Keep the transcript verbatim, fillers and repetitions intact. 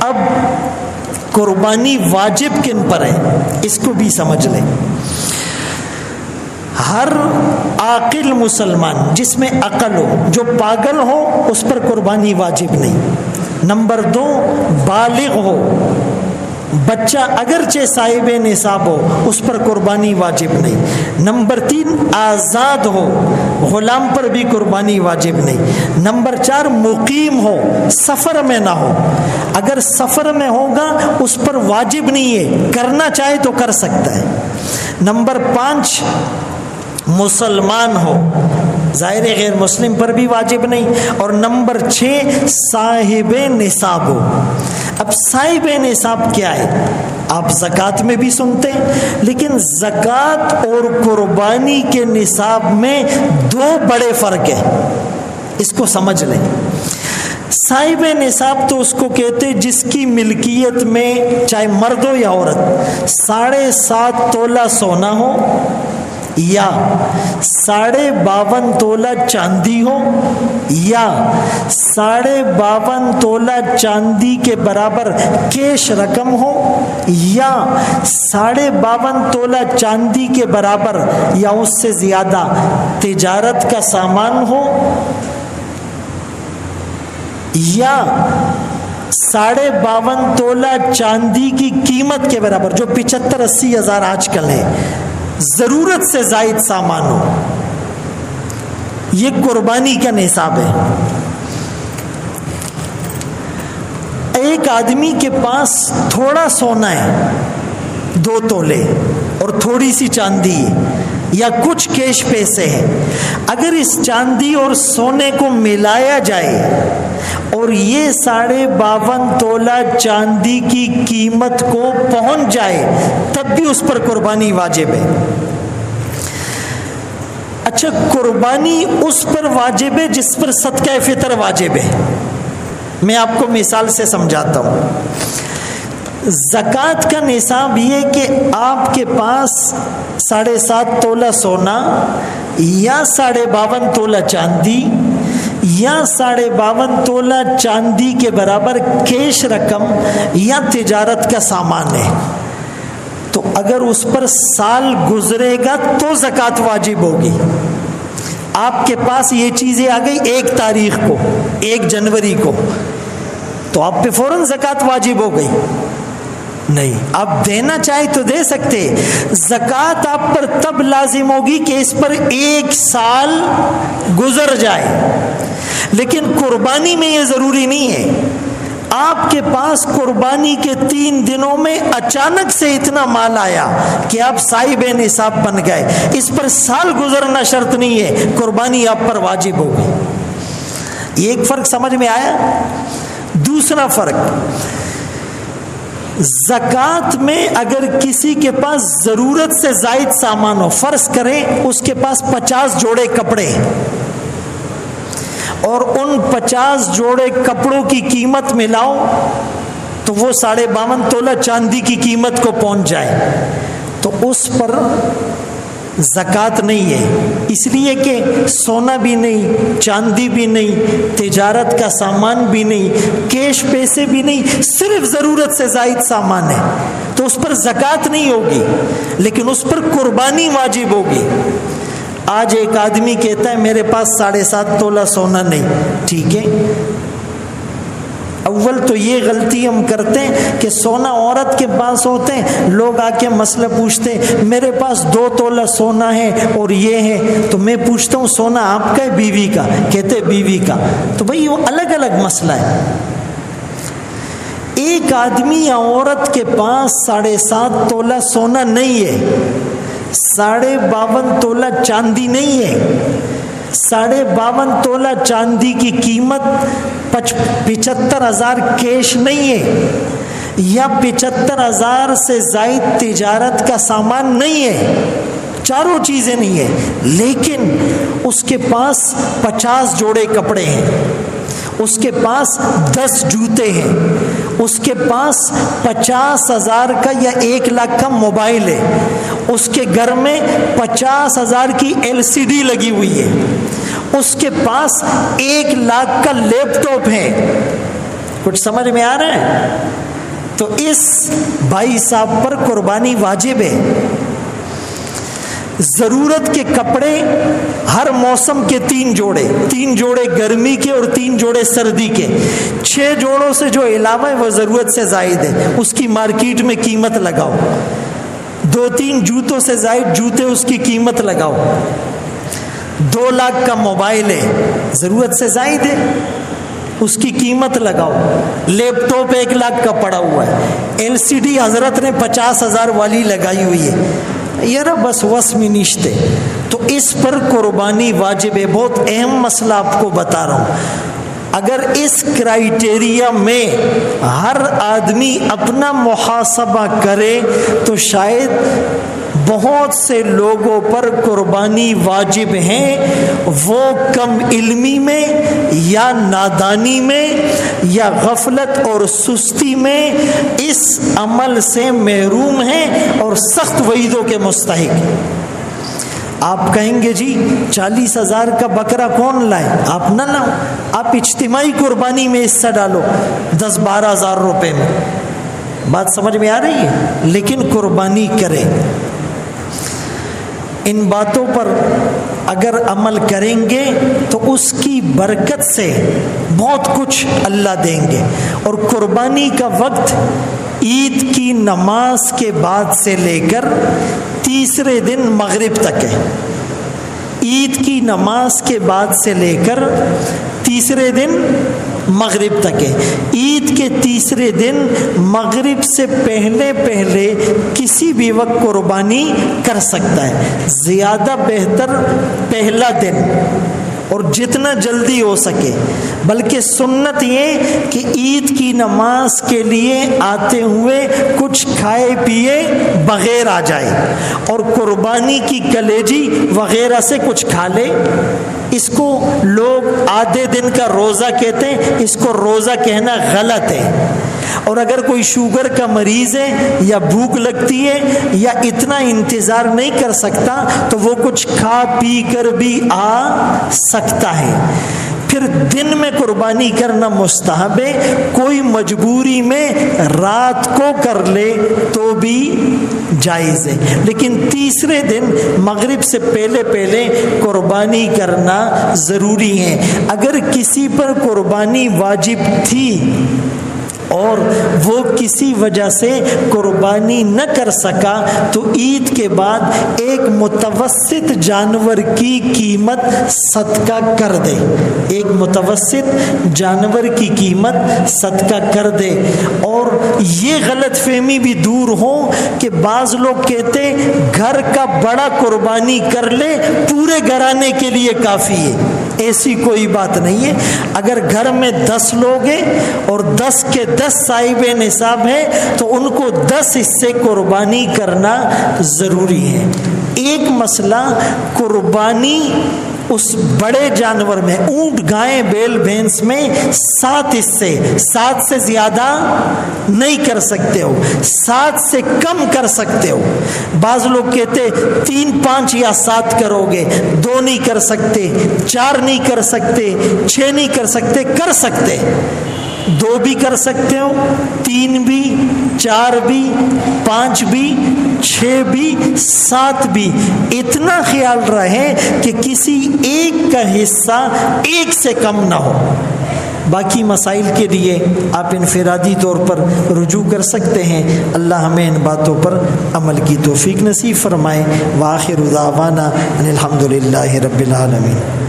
اب قربانی واجب کن پر ہے اس کو بھی سمجھ لیں. ہر عاقل مسلمان جس میں عقل ہو، جو پاگل ہو اس پر قربانی واجب نہیں. نمبر دو، بالغ ہو، بچہ اگرچہ صاحب نصاب ہو اس پر قربانی واجب نہیں. نمبر تین، آزاد ہو، غلام پر بھی قربانی واجب نہیں. نمبر چار، مقیم ہو، سفر میں نہ ہو. اگر سفر میں ہوگا اس پر واجب نہیں ہے، کرنا چاہے تو کر سکتا ہے. نمبر پانچ، مسلمان ہو، ظاہر غیر مسلم پر بھی واجب نہیں. اور نمبر چھ، صاحب نصاب ہو. اب صاحب نصاب کیا ہے؟ آپ زکوٰۃ میں بھی سنتے ہیں، لیکن زکوٰۃ اور قربانی کے نصاب میں دو بڑے فرق ہیں، اس کو سمجھ لیں. صاحب نصاب تو اس کو کہتے جس کی ملکیت میں چاہے مرد ہو یا عورت ساڑھے سات تولہ سونا ہو یا ساڑھے باون تولہ چاندی ہو یا ساڑھے باون تولہ چاندی کے برابر کیش رقم ہو یا ساڑھے باون تولہ چاندی کے برابر یا اس سے زیادہ تجارت کا سامان ہو یا ساڑھے باون تولہ چاندی کی قیمت کے برابر جو پچہتر اسی ہزار آج کل ہے ضرورت سے زائد سامان ہو. یہ قربانی کا نصاب ہے. ایک آدمی کے پاس تھوڑا سونا ہے، دو تولے اور تھوڑی سی چاندی ہے یا کچھ کیش پیسے ہیں. اگر اس چاندی اور سونے کو ملایا جائے اور یہ ساڑھے باون تولہ چاندی کی قیمت کو پہنچ جائے تب بھی اس پر قربانی واجب ہے. اچھا، قربانی اس پر واجب ہے جس پر صدقہ فطر واجب ہے. میں آپ کو مثال سے سمجھاتا ہوں. زکوٰۃ کا نصاب یہ کہ آپ کے پاس ساڑھے سات تولہ سونا یا ساڑھے باون تولہ چاندی یا ساڑھے باون تولہ چاندی کے برابر کیش رقم یا تجارت کا سامان ہے. تو اگر اس پر سال گزرے گا تو زکوٰۃ واجب ہوگی. آپ کے پاس یہ چیزیں آ گئی ایک تاریخ کو، ایک جنوری کو، تو آپ پہ فوراً زکوٰۃ واجب ہو گئی نہیں. آپ دینا چاہے تو دے سکتے. زکوٰۃ آپ پر تب لازم ہوگی کہ اس پر ایک سال گزر جائے. لیکن قربانی میں یہ ضروری نہیں ہے. آپ کے پاس قربانی کے تین دنوں میں اچانک سے اتنا مال آیا کہ آپ صاحب نصاب بن گئے، اس پر سال گزرنا شرط نہیں ہے، قربانی آپ پر واجب ہوگی. ایک فرق سمجھ میں آیا. دوسرا فرق، زکوٰۃ میں اگر کسی کے پاس ضرورت سے زائد سامان ہو، فرض کریں اس کے پاس پچاس جوڑے کپڑے اور ان پچاس جوڑے کپڑوں کی قیمت ملاؤ تو وہ ساڑھے باون تولہ چاندی کی قیمت کو پہنچ جائے تو اس پر زکوٰۃ نہیں ہے. اس لیے کہ سونا بھی نہیں، چاندی بھی نہیں، تجارت کا سامان بھی نہیں، کیش پیسے بھی نہیں، صرف ضرورت سے زائد سامان ہے تو اس پر زکوٰۃ نہیں ہوگی، لیکن اس پر قربانی واجب ہوگی. آج ایک آدمی کہتا ہے میرے پاس ساڑھے سات تولہ سونا نہیں. ٹھیک ہے، اول تو یہ غلطی ہم کرتے ہیں کہ سونا عورت کے پاس ہوتے ہیں، لوگ آ کے مسئلہ پوچھتے ہیں میرے پاس دو تولہ سونا ہے اور یہ ہے، تو میں پوچھتا ہوں سونا آپ کا ہے بیوی کا؟ کہتے بیوی کا. تو بھئی وہ الگ الگ مسئلہ ہے. ایک آدمی یا عورت کے پاس ساڑھے سات تولہ سونا نہیں ہے، ساڑھے باون تولہ چاندی نہیں ہے، ساڑھے باون تولہ چاندی کی قیمت پچہتر ہزار کیش نہیں ہے یا پچہتر ہزار سے زائد تجارت کا سامان نہیں ہے، چاروں چیزیں نہیں ہیں، لیکن اس کے پاس پچاس جوڑے کپڑے ہیں، اس کے پاس دس جوتے ہیں، اس کے پاس پچاس ہزار کا یا ایک لاکھ کا موبائل ہے، اس کے گھر میں پچاس ہزار کی ایل سی ڈی لگی ہوئی ہے، اس کے پاس ایک لاکھ کا لیپ ٹاپ ہے، کچھ سمجھ میں آ رہا ہے؟ تو اس بھائی صاحب پر قربانی واجب ہے۔ ضرورت کے کپڑے ہر موسم کے تین جوڑے، تین جوڑے گرمی کے اور تین جوڑے سردی کے، چھ جوڑوں سے جو علاوہ ہے وہ ضرورت سے زائد ہے، اس کی مارکیٹ میں قیمت لگاؤ۔ دو تین جوتوں سے زائد جوتے، اس کی قیمت لگاؤ۔ دو لاکھ کا موبائل ہے، ضرورت سے زائد ہے، اس کی قیمت لگاؤ۔ لیپ ٹاپ ایک لاکھ کا پڑا ہوا ہے، ایل سی ڈی حضرت نے پچاس ہزار والی لگائی ہوئی ہے، یار بس وس میں نشتے، تو اس پر قربانی واجب ہے۔ بہت اہم مسئلہ آپ کو بتا رہا ہوں، اگر اس کرائیٹیریا میں ہر آدمی اپنا محاسبہ کرے تو شاید بہت سے لوگوں پر قربانی واجب ہیں، وہ کم علمی میں یا نادانی میں یا غفلت اور سستی میں اس عمل سے محروم ہیں اور سخت وعیدوں کے مستحق ہیں۔ آپ کہیں گے جی چالیس ہزار کا بکرا کون لائے؟ آپ نہ لاؤ، آپ اجتماعی قربانی میں حصہ ڈالو دس بارہ ہزار روپے میں، بات سمجھ میں آ رہی ہے؟ لیکن قربانی کریں۔ ان باتوں پر اگر عمل کریں گے تو اس کی برکت سے بہت کچھ اللہ دیں گے۔ اور قربانی کا وقت عید کی نماز کے بعد سے لے کر تیسرے دن مغرب تک ہے۔ عید کی نماز کے بعد سے لے کر تیسرے دن مغرب تک ہے۔ عید کے تیسرے دن مغرب سے پہلے پہلے کسی بھی وقت قربانی کر سکتا ہے، زیادہ بہتر پہلا دن اور جتنا جلدی ہو سکے، بلکہ سنت یہ کہ عید کی نماز کے لیے آتے ہوئے کچھ کھائے پیے بغیر آ جائے اور قربانی کی کلیجی وغیرہ سے کچھ کھا لے۔ اس کو لوگ آدھے دن کا روزہ کہتے ہیں، اس کو روزہ کہنا غلط ہے۔ اور اگر کوئی شوگر کا مریض ہے یا بھوک لگتی ہے یا اتنا انتظار نہیں کر سکتا تو وہ کچھ کھا پی کر بھی آ سکتا ہے۔ پھر دن میں قربانی کرنا مستحب ہے، کوئی مجبوری میں رات کو کر لے تو بھی جائز ہے، لیکن تیسرے دن مغرب سے پہلے پہلے قربانی کرنا ضروری ہے۔ اگر کسی پر قربانی واجب تھی اور وہ کسی وجہ سے قربانی نہ کر سکا تو عید کے بعد ایک متوسط جانور کی قیمت صدقہ کر دے، ایک متوسط جانور کی قیمت صدقہ کر دے۔ اور یہ غلط فہمی بھی دور ہو کہ بعض لوگ کہتے گھر کا بڑا قربانی کر لے پورے گھرانے کے لیے کافی ہے، ایسی کوئی بات نہیں ہے۔ اگر گھر میں دس لوگ ہیں اور دس کے دس صاحب نصاب ہیں تو ان کو دس حصے قربانی کرنا ضروری ہے۔ ایک مسئلہ قربانی اس بڑے جانور میں، اونٹ گائے بیل بھینس میں سات حصے، سات سے زیادہ نہیں کر سکتے ہو، سات سے کم کر سکتے ہو۔ بعض لوگ کہتے تین پانچ یا سات کرو گے، دو نہیں کر سکتے، چار نہیں کر سکتے، چھ نہیں کر سکتے، کر سکتے، دو بھی کر سکتے ہو، تین بھی، چار بھی، پانچ بھی، چھ بھی، سات بھی۔ اتنا خیال رہے کہ کسی ایک کا حصہ ایک سے کم نہ ہو۔ باقی مسائل کے لیے آپ انفرادی طور پر رجوع کر سکتے ہیں۔ اللہ ہمیں ان باتوں پر عمل کی توفیق نصیب فرمائے۔ وآخر دعوانا ان الحمد للہ رب العالمین۔